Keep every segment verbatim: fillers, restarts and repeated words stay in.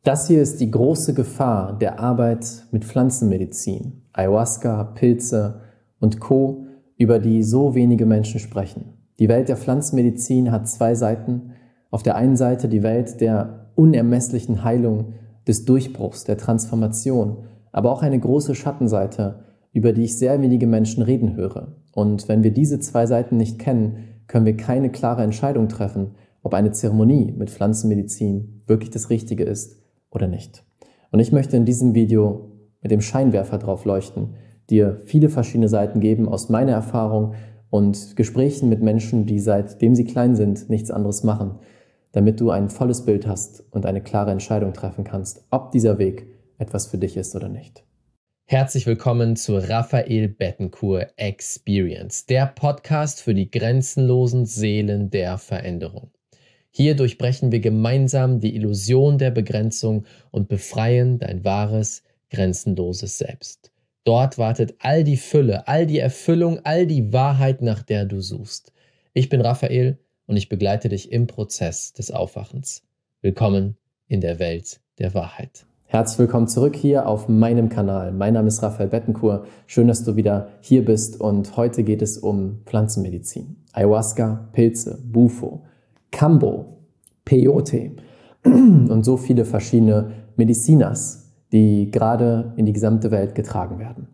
Das hier ist die große Gefahr der Arbeit mit Pflanzenmedizin, Ayahuasca, Pilze und Co., über die so wenige Menschen sprechen. Die Welt der Pflanzenmedizin hat zwei Seiten. Auf der einen Seite die Welt der unermesslichen Heilung, des Durchbruchs, der Transformation, aber auch eine große Schattenseite, über die ich sehr wenige Menschen reden höre. Und wenn wir diese zwei Seiten nicht kennen, können wir keine klare Entscheidung treffen, ob eine Zeremonie mit Pflanzenmedizin wirklich das Richtige ist oder nicht. Und ich möchte in diesem Video mit dem Scheinwerfer drauf leuchten, dir viele verschiedene Seiten geben aus meiner Erfahrung und Gesprächen mit Menschen, die seitdem sie klein sind, nichts anderes machen, damit du ein volles Bild hast und eine klare Entscheidung treffen kannst, ob dieser Weg etwas für dich ist oder nicht. Herzlich willkommen zur Raphael Bettencourt Experience, der Podcast für die grenzenlosen Seelen der Veränderung. Hier durchbrechen wir gemeinsam die Illusion der Begrenzung und befreien dein wahres, grenzenloses Selbst. Dort wartet all die Fülle, all die Erfüllung, all die Wahrheit, nach der du suchst. Ich bin Raphael und ich begleite dich im Prozess des Aufwachens. Willkommen in der Welt der Wahrheit. Herzlich willkommen zurück hier auf meinem Kanal. Mein Name ist Raphael Bettencourt. Schön, dass du wieder hier bist und heute geht es um Pflanzenmedizin. Ayahuasca, Pilze, Bufo, Kambo, Peyote und so viele verschiedene Medizinas, die gerade in die gesamte Welt getragen werden.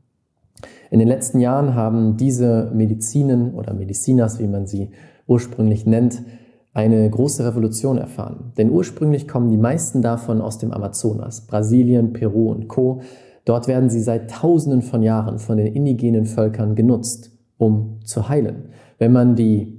In den letzten Jahren haben diese Medizinen oder Medizinas, wie man sie ursprünglich nennt, eine große Revolution erfahren. Denn ursprünglich kommen die meisten davon aus dem Amazonas, Brasilien, Peru und Co. Dort werden sie seit Tausenden von Jahren von den indigenen Völkern genutzt, um zu heilen. Wenn man die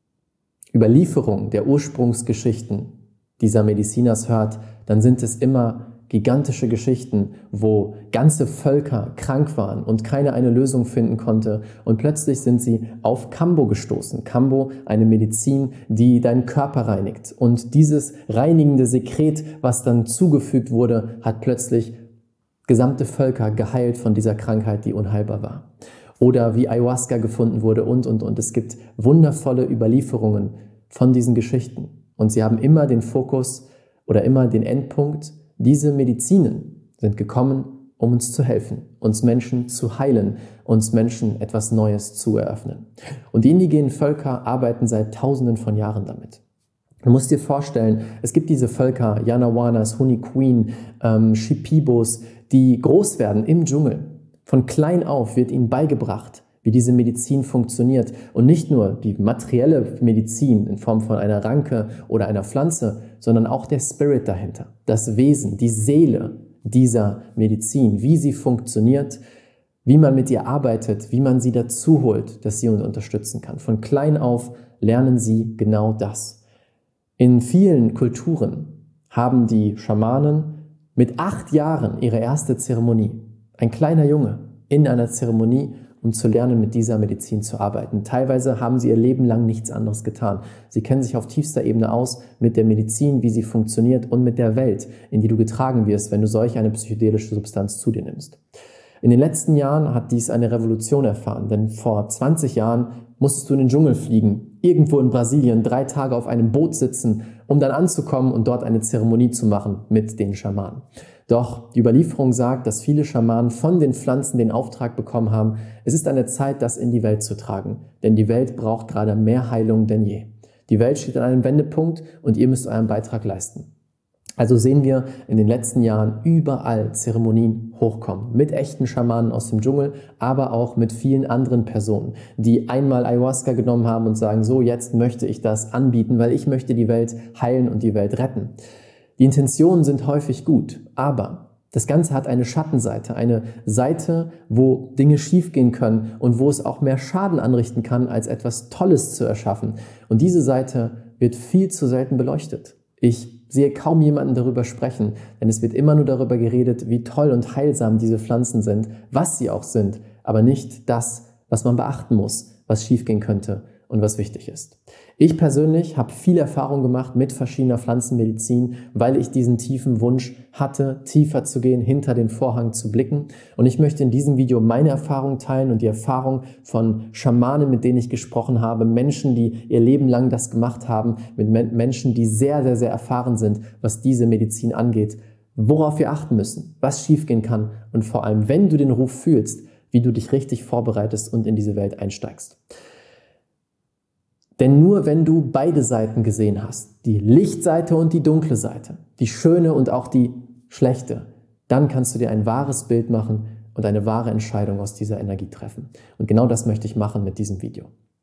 Überlieferung der Ursprungsgeschichten dieser Medizinas hört, dann sind es immer gigantische Geschichten, wo ganze Völker krank waren und keiner eine Lösung finden konnte und plötzlich sind sie auf Kambo gestoßen. Kambo, eine Medizin, die deinen Körper reinigt und dieses reinigende Sekret, was dann zugefügt wurde, hat plötzlich gesamte Völker geheilt von dieser Krankheit, die unheilbar war. Oder wie Ayahuasca gefunden wurde und, und, und. Es gibt wundervolle Überlieferungen von diesen Geschichten. Und sie haben immer den Fokus oder immer den Endpunkt, diese Medizinen sind gekommen, um uns zu helfen, uns Menschen zu heilen, uns Menschen etwas Neues zu eröffnen. Und die indigenen Völker arbeiten seit Tausenden von Jahren damit. Du musst dir vorstellen, es gibt diese Völker, Yanawanas, Huniquin, ähm, Shipibos, die groß werden im Dschungel. Von klein auf wird ihnen beigebracht, wie diese Medizin funktioniert. Und nicht nur die materielle Medizin in Form von einer Ranke oder einer Pflanze, sondern auch der Spirit dahinter, das Wesen, die Seele dieser Medizin, wie sie funktioniert, wie man mit ihr arbeitet, wie man sie dazu holt, dass sie uns unterstützen kann. Von klein auf lernen sie genau das. In vielen Kulturen haben die Schamanen mit acht Jahren ihre erste Zeremonie. Ein kleiner Junge in einer Zeremonie, um zu lernen, mit dieser Medizin zu arbeiten. Teilweise haben sie ihr Leben lang nichts anderes getan. Sie kennen sich auf tiefster Ebene aus mit der Medizin, wie sie funktioniert und mit der Welt, in die du getragen wirst, wenn du solch eine psychedelische Substanz zu dir nimmst. In den letzten Jahren hat dies eine Revolution erfahren, denn vor zwanzig Jahren musstest du in den Dschungel fliegen, irgendwo in Brasilien, drei Tage auf einem Boot sitzen, um dann anzukommen und dort eine Zeremonie zu machen mit den Schamanen. Doch die Überlieferung sagt, dass viele Schamanen von den Pflanzen den Auftrag bekommen haben, es ist an der Zeit, das in die Welt zu tragen, denn die Welt braucht gerade mehr Heilung denn je. Die Welt steht an einem Wendepunkt und ihr müsst euren Beitrag leisten. Also sehen wir in den letzten Jahren überall Zeremonien hochkommen, mit echten Schamanen aus dem Dschungel, aber auch mit vielen anderen Personen, die einmal Ayahuasca genommen haben und sagen, so jetzt möchte ich das anbieten, weil ich möchte die Welt heilen und die Welt retten. Die Intentionen sind häufig gut, aber das Ganze hat eine Schattenseite, eine Seite, wo Dinge schiefgehen können und wo es auch mehr Schaden anrichten kann, als etwas Tolles zu erschaffen. Und diese Seite wird viel zu selten beleuchtet. Ich sehe kaum jemanden darüber sprechen, denn es wird immer nur darüber geredet, wie toll und heilsam diese Pflanzen sind, was sie auch sind, aber nicht das, was man beachten muss, was schiefgehen könnte und was wichtig ist. Ich persönlich habe viel Erfahrung gemacht mit verschiedener Pflanzenmedizin, weil ich diesen tiefen Wunsch hatte, tiefer zu gehen, hinter den Vorhang zu blicken. Und ich möchte in diesem Video meine Erfahrung teilen und die Erfahrung von Schamanen, mit denen ich gesprochen habe, Menschen, die ihr Leben lang das gemacht haben, mit Menschen, die sehr, sehr, sehr erfahren sind, was diese Medizin angeht, worauf wir achten müssen, was schiefgehen kann und vor allem, wenn du den Ruf fühlst, wie du dich richtig vorbereitest und in diese Welt einsteigst. Denn nur wenn du beide Seiten gesehen hast, die Lichtseite und die dunkle Seite, die schöne und auch die schlechte, dann kannst du dir ein wahres Bild machen und eine wahre Entscheidung aus dieser Energie treffen. Und genau das möchte ich machen mit diesem Video.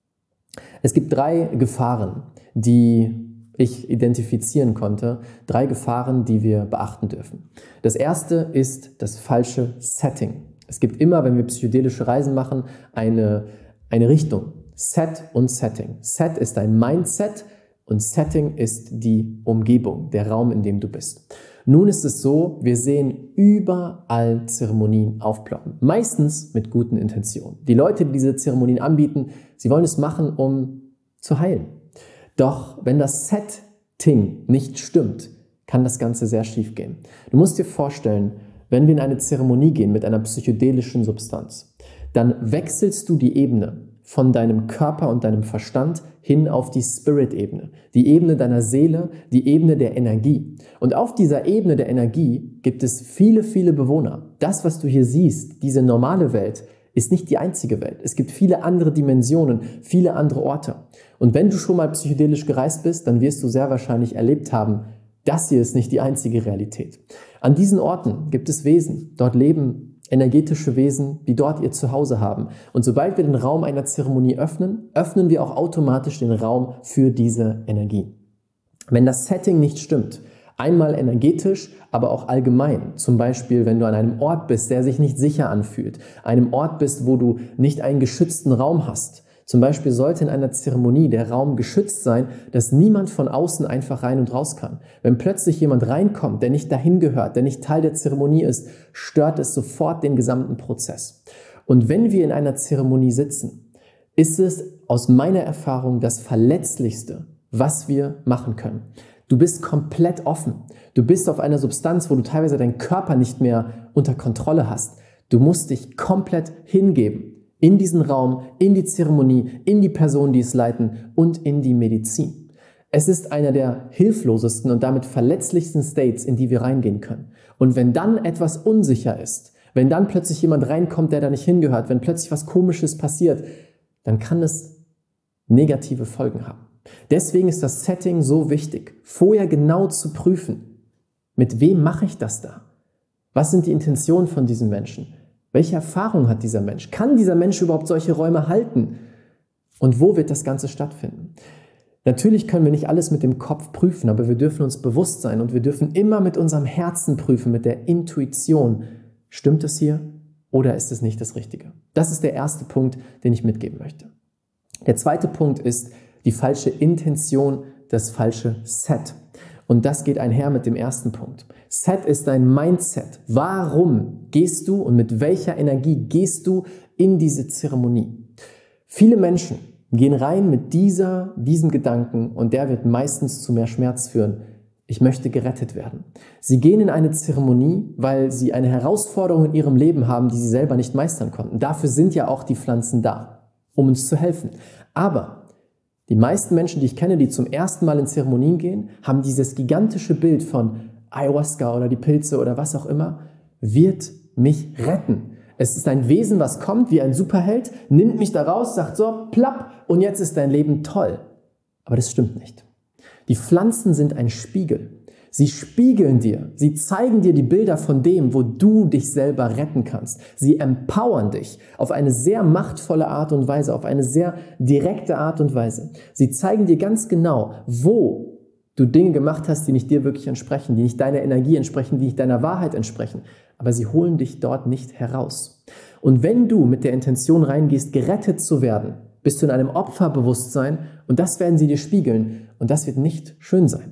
Es gibt drei Gefahren, die ich identifizieren konnte, drei Gefahren, die wir beachten dürfen. Das erste ist das falsche Setting. Es gibt immer, wenn wir psychedelische Reisen machen, eine, eine Richtung. Set und Setting. Set ist dein Mindset und Setting ist die Umgebung, der Raum, in dem du bist. Nun ist es so, wir sehen überall Zeremonien aufploppen. Meistens mit guten Intentionen. Die Leute, die diese Zeremonien anbieten, sie wollen es machen, um zu heilen. Doch wenn das Setting nicht stimmt, kann das Ganze sehr schief gehen. Du musst dir vorstellen, wenn wir in eine Zeremonie gehen mit einer psychedelischen Substanz, dann wechselst du die Ebene von deinem Körper und deinem Verstand hin auf die Spirit-Ebene, die Ebene deiner Seele, die Ebene der Energie. Und auf dieser Ebene der Energie gibt es viele, viele Bewohner. Das, was du hier siehst, diese normale Welt, ist nicht die einzige Welt. Es gibt viele andere Dimensionen, viele andere Orte. Und wenn du schon mal psychedelisch gereist bist, dann wirst du sehr wahrscheinlich erlebt haben, das hier ist nicht die einzige Realität. An diesen Orten gibt es Wesen. Dort leben energetische Wesen, die dort ihr Zuhause haben. Und sobald wir den Raum einer Zeremonie öffnen, öffnen wir auch automatisch den Raum für diese Energie. Wenn das Setting nicht stimmt, einmal energetisch, aber auch allgemein, zum Beispiel, wenn du an einem Ort bist, der sich nicht sicher anfühlt, einem Ort bist, wo du nicht einen geschützten Raum hast. Zum Beispiel sollte in einer Zeremonie der Raum geschützt sein, dass niemand von außen einfach rein und raus kann. Wenn plötzlich jemand reinkommt, der nicht dahin gehört, der nicht Teil der Zeremonie ist, stört es sofort den gesamten Prozess. Und wenn wir in einer Zeremonie sitzen, ist es aus meiner Erfahrung das Verletzlichste, was wir machen können. Du bist komplett offen. Du bist auf einer Substanz, wo du teilweise deinen Körper nicht mehr unter Kontrolle hast. Du musst dich komplett hingeben. In diesen Raum, in die Zeremonie, in die Personen, die es leiten und in die Medizin. Es ist einer der hilflosesten und damit verletzlichsten States, in die wir reingehen können. Und wenn dann etwas unsicher ist, wenn dann plötzlich jemand reinkommt, der da nicht hingehört, wenn plötzlich was Komisches passiert, dann kann es negative Folgen haben. Deswegen ist das Setting so wichtig, vorher genau zu prüfen, mit wem mache ich das da? Was sind die Intentionen von diesem Menschen? Welche Erfahrung hat dieser Mensch? Kann dieser Mensch überhaupt solche Räume halten? Und wo wird das Ganze stattfinden? Natürlich können wir nicht alles mit dem Kopf prüfen, aber wir dürfen uns bewusst sein und wir dürfen immer mit unserem Herzen prüfen, mit der Intuition. Stimmt es hier oder ist es nicht das Richtige? Das ist der erste Punkt, den ich mitgeben möchte. Der zweite Punkt ist die falsche Intention, das falsche Set. Und das geht einher mit dem ersten Punkt. Set ist dein Mindset. Warum gehst du und mit welcher Energie gehst du in diese Zeremonie? Viele Menschen gehen rein mit dieser, diesem Gedanken und der wird meistens zu mehr Schmerz führen. Ich möchte gerettet werden. Sie gehen in eine Zeremonie, weil sie eine Herausforderung in ihrem Leben haben, die sie selber nicht meistern konnten. Dafür sind ja auch die Pflanzen da, um uns zu helfen. Aber die meisten Menschen, die ich kenne, die zum ersten Mal in Zeremonien gehen, haben dieses gigantische Bild von Ayahuasca oder die Pilze oder was auch immer, wird mich retten. Es ist ein Wesen, was kommt wie ein Superheld, nimmt mich da raus, sagt so, plapp, und jetzt ist dein Leben toll. Aber das stimmt nicht. Die Pflanzen sind ein Spiegel. Sie spiegeln dir, sie zeigen dir die Bilder von dem, wo du dich selber retten kannst. Sie empowern dich auf eine sehr machtvolle Art und Weise, auf eine sehr direkte Art und Weise. Sie zeigen dir ganz genau, wo du Dinge gemacht hast, die nicht dir wirklich entsprechen, die nicht deiner Energie entsprechen, die nicht deiner Wahrheit entsprechen. Aber sie holen dich dort nicht heraus. Und wenn du mit der Intention reingehst, gerettet zu werden, bist du in einem Opferbewusstsein und das werden sie dir spiegeln und das wird nicht schön sein.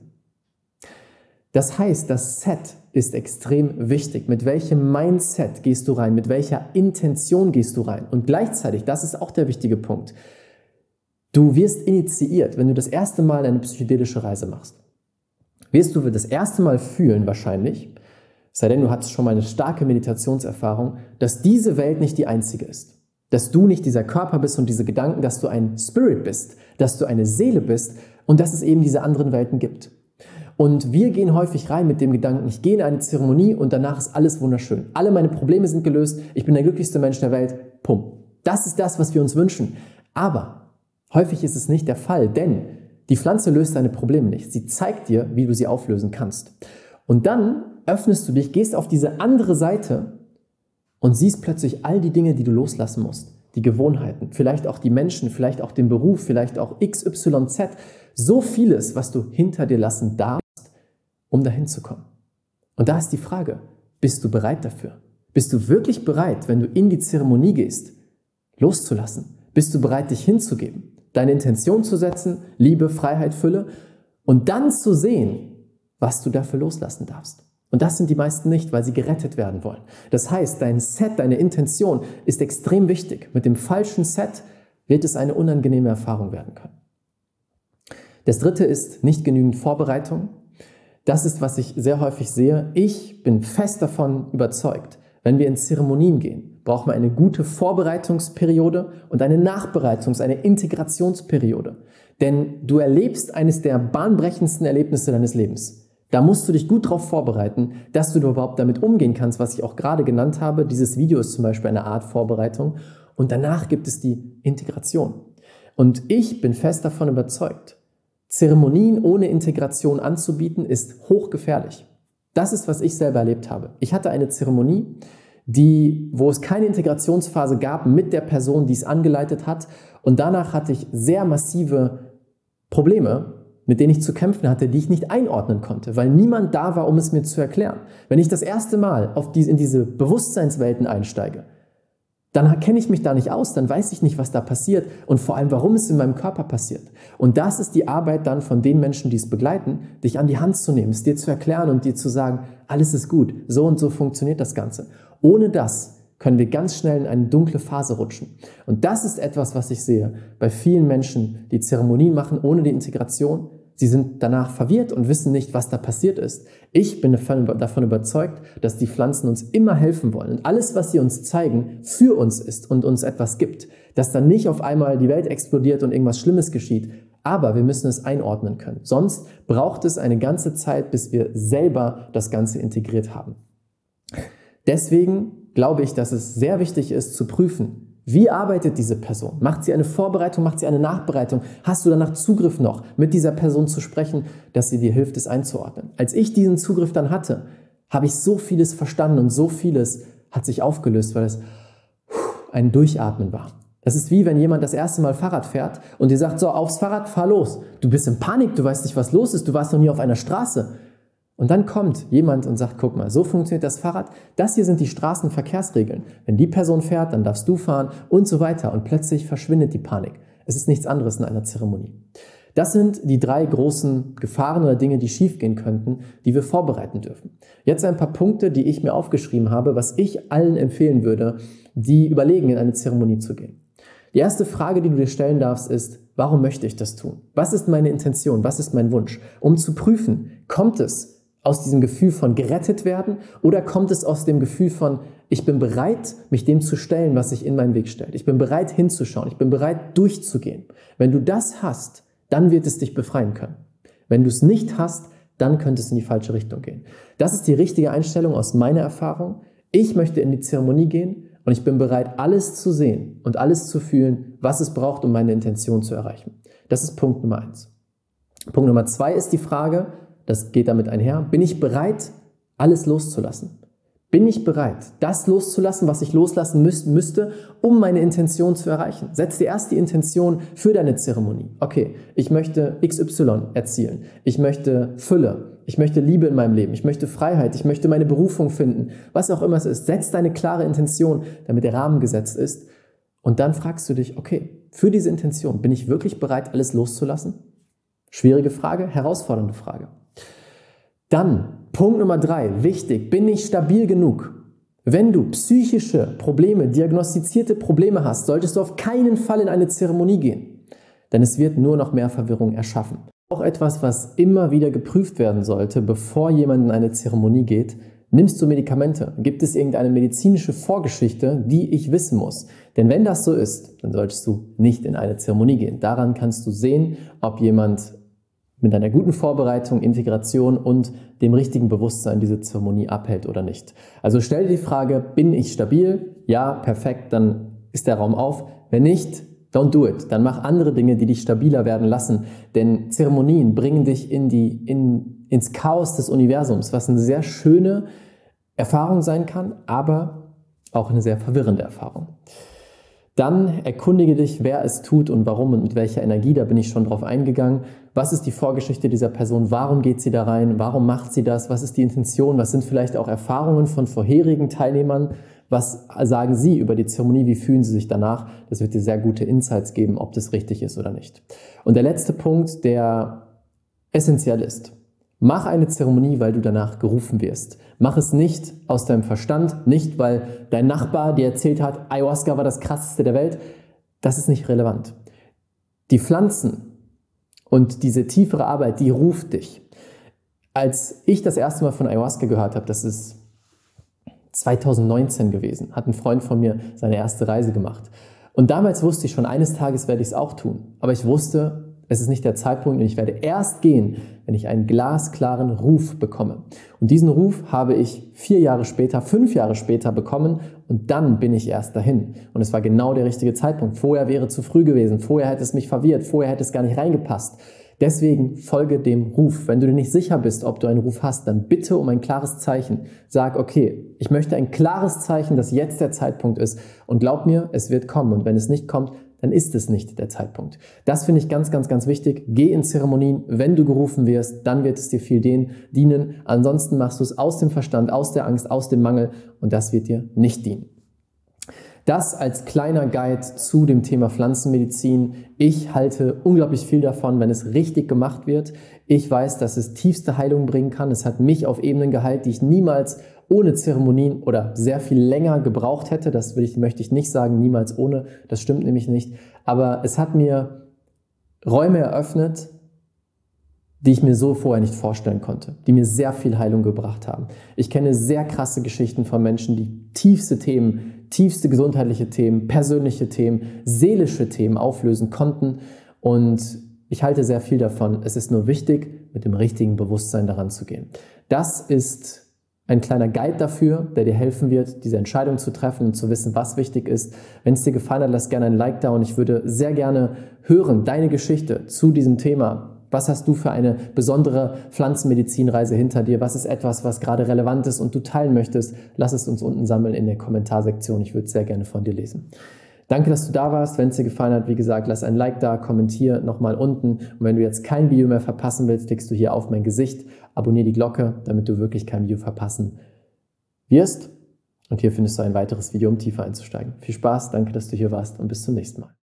Das heißt, das Set ist extrem wichtig. Mit welchem Mindset gehst du rein? Mit welcher Intention gehst du rein? Und gleichzeitig, das ist auch der wichtige Punkt, du wirst initiiert, wenn du das erste Mal eine psychedelische Reise machst. Wirst du das erste Mal fühlen wahrscheinlich, es sei denn, du hattest schon mal eine starke Meditationserfahrung, dass diese Welt nicht die einzige ist. Dass du nicht dieser Körper bist und diese Gedanken, dass du ein Spirit bist, dass du eine Seele bist und dass es eben diese anderen Welten gibt. Und wir gehen häufig rein mit dem Gedanken, ich gehe in eine Zeremonie und danach ist alles wunderschön. Alle meine Probleme sind gelöst, ich bin der glücklichste Mensch der Welt, pum. Das ist das, was wir uns wünschen. Aber häufig ist es nicht der Fall, denn die Pflanze löst deine Probleme nicht. Sie zeigt dir, wie du sie auflösen kannst. Und dann öffnest du dich, gehst auf diese andere Seite und siehst plötzlich all die Dinge, die du loslassen musst. Die Gewohnheiten, vielleicht auch die Menschen, vielleicht auch den Beruf, vielleicht auch X Y Z. So vieles, was du hinter dir lassen darfst, um dahin zu kommen. Und da ist die Frage, bist du bereit dafür? Bist du wirklich bereit, wenn du in die Zeremonie gehst, loszulassen? Bist du bereit, dich hinzugeben, deine Intention zu setzen, Liebe, Freiheit, Fülle und dann zu sehen, was du dafür loslassen darfst? Und das sind die meisten nicht, weil sie gerettet werden wollen. Das heißt, dein Set, deine Intention ist extrem wichtig. Mit dem falschen Set wird es eine unangenehme Erfahrung werden können. Das dritte ist nicht genügend Vorbereitung. Das ist, was ich sehr häufig sehe. Ich bin fest davon überzeugt, wenn wir in Zeremonien gehen, brauchen wir eine gute Vorbereitungsperiode und eine Nachbereitungs-, eine Integrationsperiode. Denn du erlebst eines der bahnbrechendsten Erlebnisse deines Lebens. Da musst du dich gut darauf vorbereiten, dass du überhaupt damit umgehen kannst, was ich auch gerade genannt habe. Dieses Video ist zum Beispiel eine Art Vorbereitung. Und danach gibt es die Integration. Und ich bin fest davon überzeugt, Zeremonien ohne Integration anzubieten, ist hochgefährlich. Das ist, was ich selber erlebt habe. Ich hatte eine Zeremonie, die, wo es keine Integrationsphase gab mit der Person, die es angeleitet hat. Und danach hatte ich sehr massive Probleme, mit denen ich zu kämpfen hatte, die ich nicht einordnen konnte, weil niemand da war, um es mir zu erklären. Wenn ich das erste Mal auf die, in diese Bewusstseinswelten einsteige, dann kenne ich mich da nicht aus, dann weiß ich nicht, was da passiert und vor allem, warum es in meinem Körper passiert. Und das ist die Arbeit dann von den Menschen, die es begleiten, dich an die Hand zu nehmen, es dir zu erklären und dir zu sagen, alles ist gut, so und so funktioniert das Ganze. Ohne das können wir ganz schnell in eine dunkle Phase rutschen. Und das ist etwas, was ich sehe bei vielen Menschen, die Zeremonien machen ohne die Integration. Sie sind danach verwirrt und wissen nicht, was da passiert ist. Ich bin davon überzeugt, dass die Pflanzen uns immer helfen wollen. Und alles, was sie uns zeigen, für uns ist und uns etwas gibt. Dass dann nicht auf einmal die Welt explodiert und irgendwas Schlimmes geschieht. Aber wir müssen es einordnen können. Sonst braucht es eine ganze Zeit, bis wir selber das Ganze integriert haben. Deswegen glaube ich, dass es sehr wichtig ist, zu prüfen, wie arbeitet diese Person? Macht sie eine Vorbereitung, macht sie eine Nachbereitung? Hast du danach Zugriff noch, mit dieser Person zu sprechen, dass sie dir hilft, es einzuordnen? Als ich diesen Zugriff dann hatte, habe ich so vieles verstanden und so vieles hat sich aufgelöst, weil es ein Durchatmen war. Das ist wie wenn jemand das erste Mal Fahrrad fährt und dir sagt, so, aufs Fahrrad, fahr los. Du bist in Panik, du weißt nicht, was los ist, du warst noch nie auf einer Straße. Und dann kommt jemand und sagt, guck mal, so funktioniert das Fahrrad, das hier sind die Straßenverkehrsregeln. Wenn die Person fährt, dann darfst du fahren und so weiter. Und plötzlich verschwindet die Panik. Es ist nichts anderes in einer Zeremonie. Das sind die drei großen Gefahren oder Dinge, die schiefgehen könnten, die wir vorbereiten dürfen. Jetzt ein paar Punkte, die ich mir aufgeschrieben habe, was ich allen empfehlen würde, die überlegen, in eine Zeremonie zu gehen. Die erste Frage, die du dir stellen darfst, ist, warum möchte ich das tun? Was ist meine Intention? Was ist mein Wunsch? Um zu prüfen, kommt es aus diesem Gefühl von gerettet werden oder kommt es aus dem Gefühl von, ich bin bereit, mich dem zu stellen, was sich in meinen Weg stellt. Ich bin bereit hinzuschauen, ich bin bereit durchzugehen. Wenn du das hast, dann wird es dich befreien können. Wenn du es nicht hast, dann könnte es in die falsche Richtung gehen. Das ist die richtige Einstellung aus meiner Erfahrung. Ich möchte in die Zeremonie gehen und ich bin bereit, alles zu sehen und alles zu fühlen, was es braucht, um meine Intention zu erreichen. Das ist Punkt Nummer eins. Punkt Nummer zwei ist die Frage, das geht damit einher, bin ich bereit, alles loszulassen? Bin ich bereit, das loszulassen, was ich loslassen müß, müsste, um meine Intention zu erreichen? Setz dir erst die Intention für deine Zeremonie. Okay, ich möchte X Y erzielen. Ich möchte Fülle. Ich möchte Liebe in meinem Leben. Ich möchte Freiheit. Ich möchte meine Berufung finden. Was auch immer es ist. Setz deine klare Intention, damit der Rahmen gesetzt ist. Und dann fragst du dich, okay, für diese Intention, bin ich wirklich bereit, alles loszulassen? Schwierige Frage, herausfordernde Frage. Dann, Punkt Nummer drei, wichtig, bin ich stabil genug? Wenn du psychische Probleme, diagnostizierte Probleme hast, solltest du auf keinen Fall in eine Zeremonie gehen, denn es wird nur noch mehr Verwirrung erschaffen. Auch etwas, was immer wieder geprüft werden sollte, bevor jemand in eine Zeremonie geht, nimmst du Medikamente? Gibt es irgendeine medizinische Vorgeschichte, die ich wissen muss? Denn wenn das so ist, dann solltest du nicht in eine Zeremonie gehen. Daran kannst du sehen, ob jemand mit einer guten Vorbereitung, Integration und dem richtigen Bewusstsein diese Zeremonie abhält oder nicht. Also stell dir die Frage, bin ich stabil? Ja, perfekt, dann ist der Raum auf. Wenn nicht, don't do it. Dann mach andere Dinge, die dich stabiler werden lassen. Denn Zeremonien bringen dich in die, in, ins Chaos des Universums, was eine sehr schöne Erfahrung sein kann, aber auch eine sehr verwirrende Erfahrung. Dann erkundige dich, wer es tut und warum und mit welcher Energie, da bin ich schon drauf eingegangen. Was ist die Vorgeschichte dieser Person? Warum geht sie da rein? Warum macht sie das? Was ist die Intention? Was sind vielleicht auch Erfahrungen von vorherigen Teilnehmern? Was sagen sie über die Zeremonie? Wie fühlen sie sich danach? Das wird dir sehr gute Insights geben, ob das richtig ist oder nicht. Und der letzte Punkt, der essentiell ist. Mach eine Zeremonie, weil du danach gerufen wirst. Mach es nicht aus deinem Verstand, nicht weil dein Nachbar dir erzählt hat, Ayahuasca war das krasseste der Welt. Das ist nicht relevant. Die Pflanzen und diese tiefere Arbeit, die ruft dich. Als ich das erste Mal von Ayahuasca gehört habe, das ist zwanzig neunzehn gewesen, hat ein Freund von mir seine erste Reise gemacht. Und damals wusste ich schon, eines Tages werde ich es auch tun. Aber ich wusste, es ist nicht der Zeitpunkt und ich werde erst gehen, wenn ich einen glasklaren Ruf bekomme. Und diesen Ruf habe ich vier Jahre später, fünf Jahre später bekommen und dann bin ich erst dahin. Und es war genau der richtige Zeitpunkt. Vorher wäre zu früh gewesen, vorher hätte es mich verwirrt, vorher hätte es gar nicht reingepasst. Deswegen folge dem Ruf. Wenn du dir nicht sicher bist, ob du einen Ruf hast, dann bitte um ein klares Zeichen. Sag, okay, ich möchte ein klares Zeichen, dass jetzt der Zeitpunkt ist. Und glaub mir, es wird kommen. Und wenn es nicht kommt, dann ist es nicht der Zeitpunkt. Das finde ich ganz, ganz, ganz wichtig. Geh in Zeremonien, wenn du gerufen wirst, dann wird es dir viel dienen. Ansonsten machst du es aus dem Verstand, aus der Angst, aus dem Mangel und das wird dir nicht dienen. Das als kleiner Guide zu dem Thema Pflanzenmedizin. Ich halte unglaublich viel davon, wenn es richtig gemacht wird. Ich weiß, dass es tiefste Heilung bringen kann. Es hat mich auf Ebenen geheilt, die ich niemals ohne Zeremonien oder sehr viel länger gebraucht hätte. Das will ich, möchte ich nicht sagen, niemals ohne. Das stimmt nämlich nicht. Aber es hat mir Räume eröffnet, die ich mir so vorher nicht vorstellen konnte, die mir sehr viel Heilung gebracht haben. Ich kenne sehr krasse Geschichten von Menschen, die tiefste Themen, tiefste gesundheitliche Themen, persönliche Themen, seelische Themen auflösen konnten. Und ich halte sehr viel davon. Es ist nur wichtig, mit dem richtigen Bewusstsein daran zu gehen. Das ist ein kleiner Guide dafür, der dir helfen wird, diese Entscheidung zu treffen und zu wissen, was wichtig ist. Wenn es dir gefallen hat, lass gerne ein Like da und ich würde sehr gerne hören, deine Geschichte zu diesem Thema. Was hast du für eine besondere Pflanzenmedizinreise hinter dir? Was ist etwas, was gerade relevant ist und du teilen möchtest? Lass es uns unten sammeln in der Kommentarsektion. Ich würde es sehr gerne von dir lesen. Danke, dass du da warst. Wenn es dir gefallen hat, wie gesagt, lass ein Like da, kommentier nochmal unten. Und wenn du jetzt kein Video mehr verpassen willst, klickst du hier auf mein Gesicht, abonniere die Glocke, damit du wirklich kein Video verpassen wirst. Und hier findest du ein weiteres Video, um tiefer einzusteigen. Viel Spaß, danke, dass du hier warst und bis zum nächsten Mal.